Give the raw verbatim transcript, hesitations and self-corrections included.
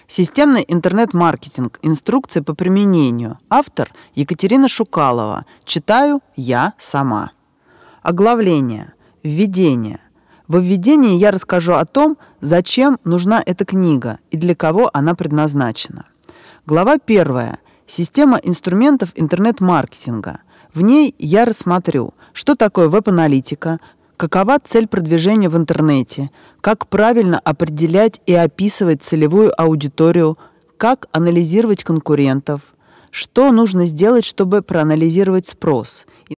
Системный интернет-маркетинг. Инструкция по применению. Автор Екатерина Шукалова. Читаю я сама. Оглавление. Введение. Во введении я расскажу о том, зачем нужна эта книга и для кого она предназначена. Глава первая. Система инструментов интернет-маркетинга. В ней я рассмотрю, что такое веб-аналитика, какова цель продвижения в интернете, как правильно определять и описывать целевую аудиторию, как анализировать конкурентов, что нужно сделать, чтобы проанализировать спрос,